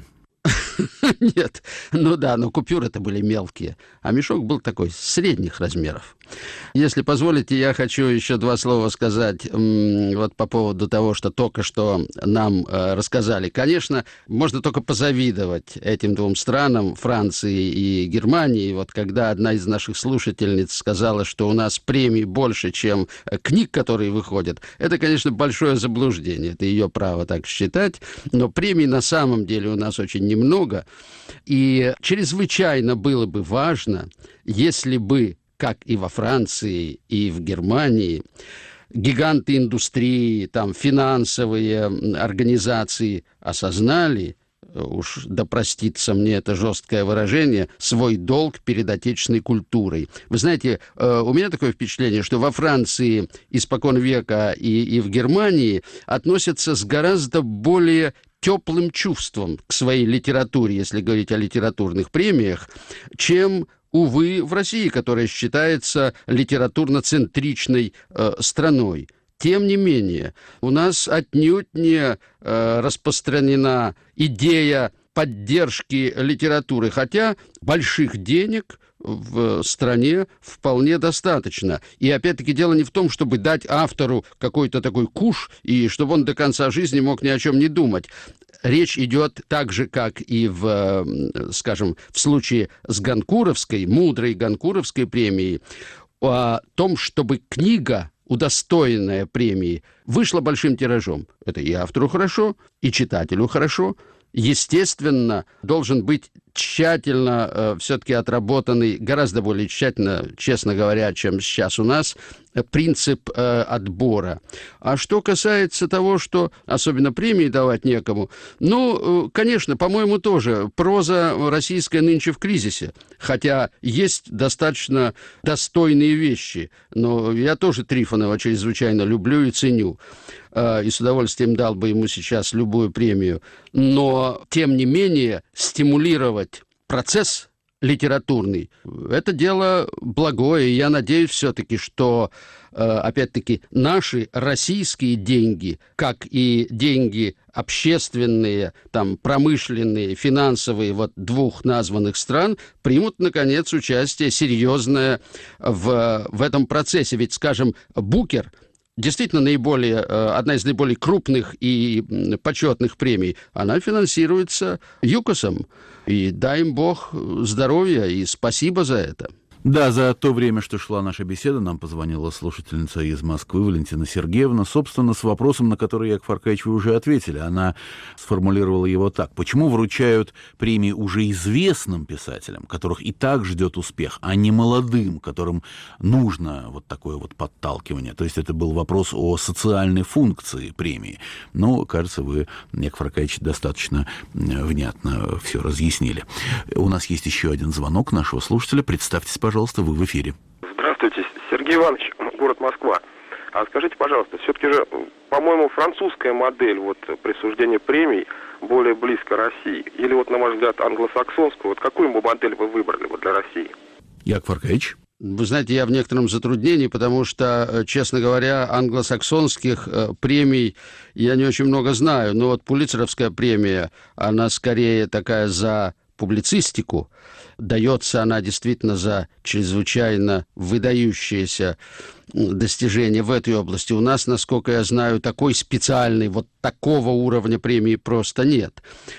Нет, ну да, но купюры-то были мелкие, а мешок был такой, средних размеров. Если позволите, я хочу еще два слова сказать вот по поводу того, что только что нам э, рассказали. Конечно, можно только позавидовать этим двум странам, Франции и Германии. Вот когда одна из наших слушательниц сказала, что у нас премий больше, чем книг, которые выходят, это, конечно, большое заблуждение. Это ее право так считать. Но премий на самом деле у нас очень немного. И чрезвычайно было бы важно, если бы, как и во Франции, и в Германии, гиганты индустрии, там, финансовые организации осознали, уж да простится мне это жесткое выражение, свой долг перед отечественной культурой. Вы знаете, у меня такое впечатление, что во Франции испокон века и, и в Германии относятся с гораздо более теплым чувством к своей литературе, если говорить о литературных премиях, чем, увы, в России, которая считается литературно-центричной э, страной. Тем не менее, у нас отнюдь не э, распространена идея поддержки литературы, хотя больших денег в стране вполне достаточно. И опять-таки дело не в том, чтобы дать автору какой-то такой куш, и чтобы он до конца жизни мог ни о чем не думать. Речь идет так же, как и в, скажем, в случае с Гонкуровской, мудрой Гонкуровской премией, о том, чтобы книга, удостоенная премии, вышла большим тиражом. Это и автору хорошо, и читателю хорошо. Естественно, должен быть тщательно э, все-таки отработанный, гораздо более тщательно, честно говоря, чем сейчас у нас, принцип э, отбора. А что касается того, что особенно премии давать некому, ну, э, конечно, по-моему, тоже проза российская нынче в кризисе, хотя есть достаточно достойные вещи, но я тоже Трифонова чрезвычайно люблю и ценю, э, и с удовольствием дал бы ему сейчас любую премию, но, тем не менее, стимулировать процесс литературный. Это дело благое, и я надеюсь все-таки, что, опять-таки, наши российские деньги, как и деньги общественные, там, промышленные, финансовые вот двух названных стран, примут, наконец, участие серьезное в, в этом процессе. Ведь, скажем, Букер действительно наиболее, одна из наиболее крупных и почетных премий, она финансируется ЮКОСом. И дай им Бог здоровья, и спасибо за это. Да, за то время, что шла наша беседа, нам позвонила слушательница из Москвы Валентина Сергеевна, собственно, с вопросом, на который, Яков Аркадьевич, вы уже ответили. Она сформулировала его так. Почему вручают премии уже известным писателям, которых и так ждет успех, а не молодым, которым нужно вот такое вот подталкивание? То есть это был вопрос о социальной функции премии. Но, кажется, вы, Яков Аркадьевич, достаточно внятно все разъяснили. У нас есть еще один звонок нашего слушателя. Представьтесь, пожалуйста. Пожалуйста, вы в эфире. Здравствуйте, Сергей Иванович, город Москва. А скажите, пожалуйста, все-таки же, по-моему, французская модель вот, присуждения премий более близко России? Или вот, на ваш взгляд, англосаксонскую? Вот какую бы модель вы выбрали вот, для России? Яков Аркадьевич? Вы знаете, я в некотором затруднении, потому что, честно говоря, англосаксонских премий я не очень много знаю. Но вот Пулитцеровская премия, она скорее такая за публицистику. Дается она действительно за чрезвычайно выдающиеся достижения в этой области. У нас, насколько я знаю, такой специальной, вот такого уровня премии просто нет.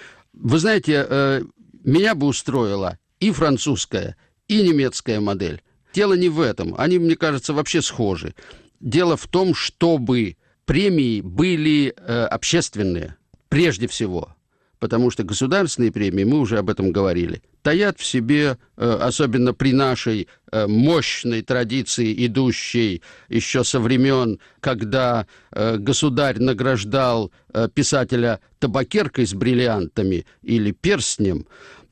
Вы знаете, меня бы устроила и французская, и немецкая модель. Дело не в этом. Они, мне кажется, вообще схожи. Дело в том, чтобы премии были общественные, прежде всего. Потому что государственные премии, мы уже об этом говорили, таят в себе, особенно при нашей мощной традиции, идущей еще со времен, когда государь награждал писателя табакеркой с бриллиантами или перстнем,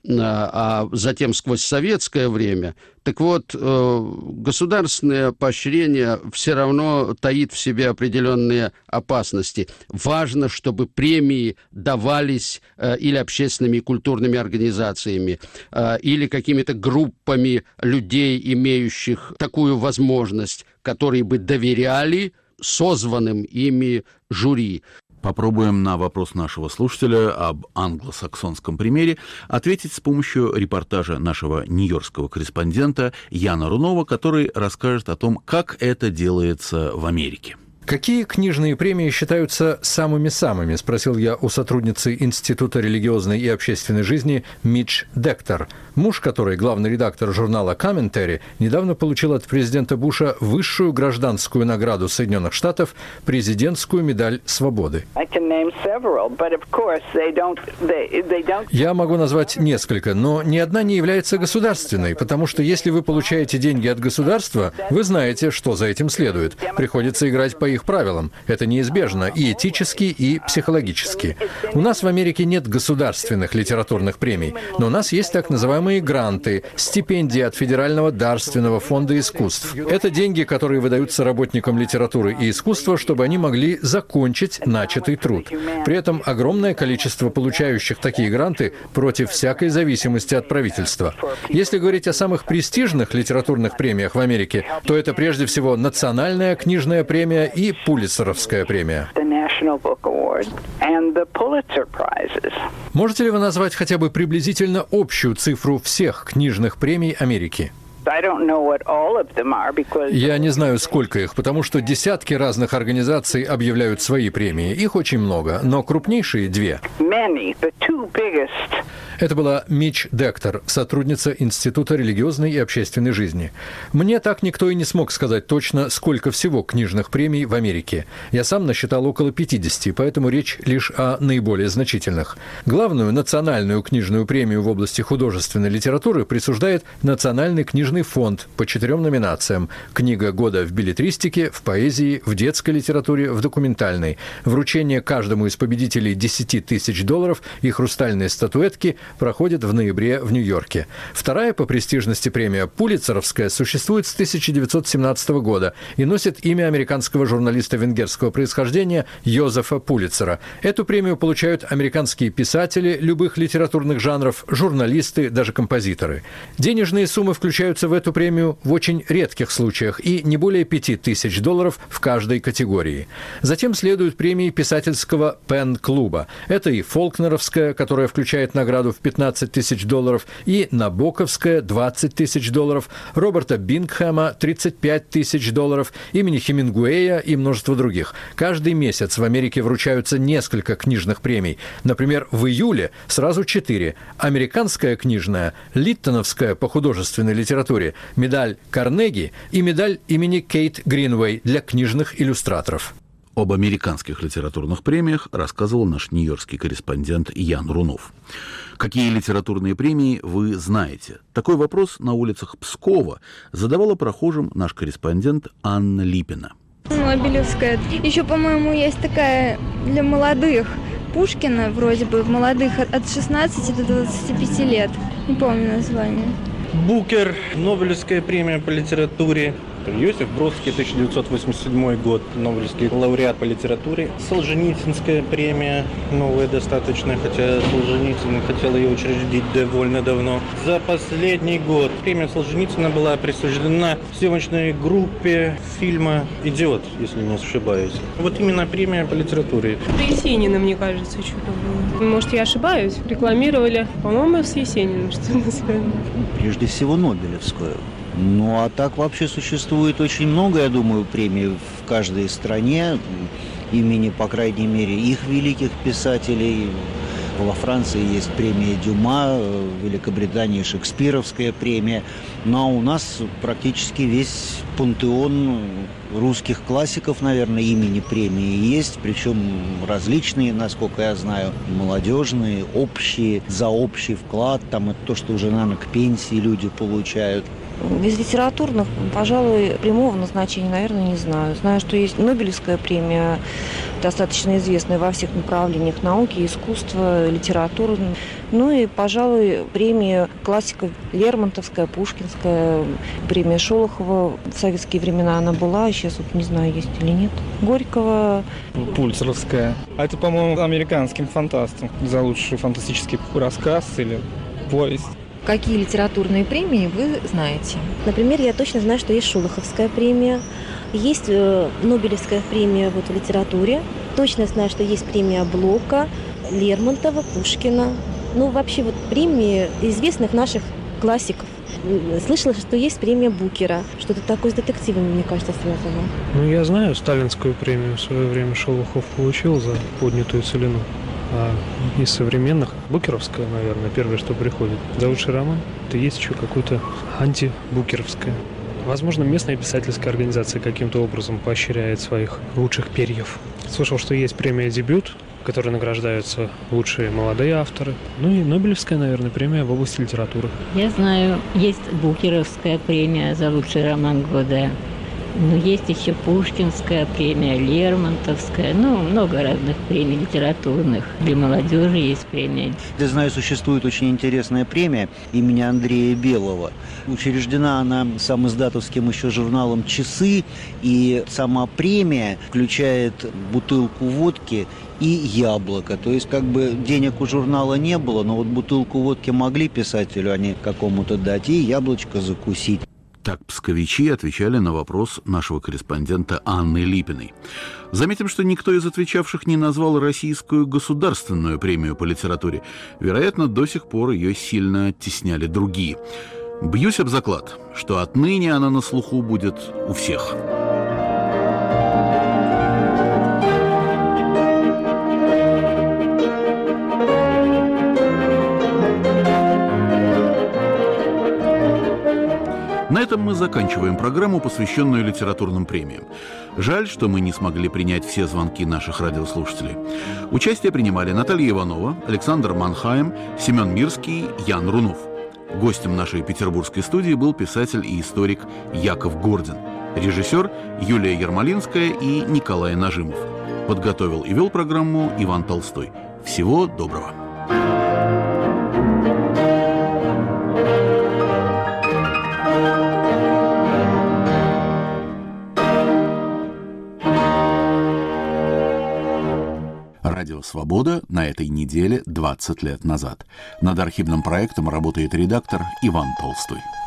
а затем сквозь советское время. Так вот, государственное поощрение все равно таит в себе определенные опасности. Важно, чтобы премии давались или общественными и культурными организациями, или какими-то группами людей, имеющих такую возможность, которые бы доверяли созванным ими жюри. Попробуем на вопрос нашего слушателя об англосаксонском примере ответить с помощью репортажа нашего нью-йоркского корреспондента Яна Рунова, который расскажет о том, как это делается в Америке. Какие книжные премии считаются самыми-самыми, спросил я у сотрудницы Института религиозной и общественной жизни Митч Дектор, муж которой, главный редактор журнала Commentary, недавно получил от президента Буша высшую гражданскую награду Соединенных Штатов – президентскую медаль свободы. Я могу назвать несколько, но ни одна не является государственной, потому что если вы получаете деньги от государства, вы знаете, что за этим следует. Приходится играть по их правилам. Это неизбежно и этически, и психологически. У нас в Америке нет государственных литературных премий, но у нас есть так называемые гранты, стипендии от Федерального дарственного фонда искусств. Это деньги, которые выдаются работникам литературы и искусства, чтобы они могли закончить начатый труд. При этом огромное количество получающих такие гранты против всякой зависимости от правительства. Если говорить о самых престижных литературных премиях в Америке, то это прежде всего Национальная книжная премия и Пулитцеровская премия. Можете ли вы назвать хотя бы приблизительно общую цифру всех книжных премий Америки? Я не знаю, сколько их, потому что десятки разных организаций объявляют свои премии. Их очень много, но крупнейшие – две. Это была Митч Дектор, сотрудница Института религиозной и общественной жизни. Мне так никто и не смог сказать точно, сколько всего книжных премий в Америке. Я сам насчитал около пятидесяти, поэтому речь лишь о наиболее значительных. Главную национальную книжную премию в области художественной литературы присуждает Национальный книжный престижный фонд по четырем номинациям: «Книга года в беллетристике», в поэзии, в детской литературе, в документальной. Вручение каждому из победителей десяти тысяч долларов и хрустальные статуэтки проходит в ноябре в Нью-Йорке. Вторая по престижности премия «Пулитцеровская» существует с тысяча девятьсот семнадцатого года и носит имя американского журналиста венгерского происхождения Йозефа Пулитцера. Эту премию получают американские писатели любых литературных жанров, журналисты, даже композиторы. Денежные суммы включаются в эту премию в очень редких случаях и не более пяти тысяч долларов в каждой категории. Затем следуют премии писательского пен-клуба. Это и Фолкнеровская, которая включает награду в пятнадцать тысяч долларов, и Набоковская – двадцать тысяч долларов, Роберта Бингхэма – тридцать пять тысяч долларов, имени Хемингуэя и множество других. Каждый месяц в Америке вручаются несколько книжных премий. Например, в июле сразу четыре. Американская книжная, Литтоновская по художественной литературе, медаль Карнеги и медаль имени Кейт Гринвей для книжных иллюстраторов. Об американских литературных премиях рассказывал наш нью-йоркский корреспондент Ян Рунов. Какие литературные премии вы знаете? Такой вопрос на улицах Пскова задавала прохожим наш корреспондент Анна Липина. Нобелевская. Еще, по-моему, есть такая для молодых. Пушкина, вроде бы, молодых от шестнадцати до двадцати пяти лет. Не помню название. Букер, Нобелевская премия по литературе. Иосиф Бродский, тысяча девятьсот восемьдесят седьмой год, Нобелевский лауреат по литературе. Солженицынская премия, новая достаточно, хотя Солженицын хотел ее учредить довольно давно. За последний год премия Солженицына была присуждена съемочной группе фильма «Идиот», если не ошибаюсь. Вот именно премия по литературе. С Есениным, мне кажется, что-то было. Может, я ошибаюсь? Рекламировали, по-моему, с Есениным, что ли. Прежде всего, Нобелевскую. Ну, а так вообще существует очень много, я думаю, премий в каждой стране, имени, по крайней мере, их великих писателей. Во Франции есть премия Дюма, в Великобритании Шекспировская премия. Ну, а у нас практически весь пантеон русских классиков, наверное, имени премии есть, причем различные, насколько я знаю, молодежные, общие, за общий вклад, там это то, что уже, наверное, к пенсии люди получают. Из литературных, пожалуй, прямого назначения, наверное, не знаю. Знаю, что есть Нобелевская премия, достаточно известная во всех направлениях науки, искусства, литературы. Ну и, пожалуй, премия классика Лермонтовская, Пушкинская, премия Шолохова. В советские времена она была, сейчас вот не знаю, есть или нет. Горького. Пульцеровская. А это, по-моему, американским фантастам за лучший фантастический рассказ или повесть. Какие литературные премии вы знаете? Например, я точно знаю, что есть Шолоховская премия, есть э, Нобелевская премия вот, в литературе. Точно знаю, что есть премия Блока, Лермонтова, Пушкина. Ну, вообще, вот премии известных наших классиков. Слышала, что есть премия Букера. Что-то такое с детективами, мне кажется, связано. Ну, я знаю, сталинскую премию в свое время Шолохов получил за поднятую целину. А из современных Букеровская, наверное, первое, что приходит. За лучший роман. То есть еще какое-то антибукеровское. Возможно, местная писательская организация каким-то образом поощряет своих лучших перьев. Слышал, что есть премия «Дебют», в которой награждаются лучшие молодые авторы. Ну и Нобелевская, наверное, премия в области литературы. Я знаю, есть Букеровская премия за лучший роман года. Ну, есть еще Пушкинская премия, Лермонтовская, ну, много разных премий литературных. Для молодежи есть премия. Я знаю, существует очень интересная премия имени Андрея Белого. Учреждена она самиздатовским еще журналом «Часы», и сама премия включает бутылку водки и яблоко. То есть, как бы денег у журнала не было, но вот бутылку водки могли писателю они какому-то дать и яблочко закусить. Так псковичи отвечали на вопрос нашего корреспондента Анны Липиной. Заметим, что никто из отвечавших не назвал Российскую государственную премию по литературе. Вероятно, до сих пор ее сильно оттесняли другие. Бьюсь об заклад, что отныне она на слуху будет у всех. На этом мы заканчиваем программу, посвященную литературным премиям. Жаль, что мы не смогли принять все звонки наших радиослушателей. Участие принимали Наталья Иванова, Александр Манхайм, Семен Мирский, Ян Рунов. Гостем нашей петербургской студии был писатель и историк Яков Гордин. Режиссер Юлия Ермолинская и Николай Нажимов. Подготовил и вел программу Иван Толстой. Всего доброго. Радио «Свобода» на этой неделе двадцать лет назад. Над архивным проектом работает редактор Иван Толстой.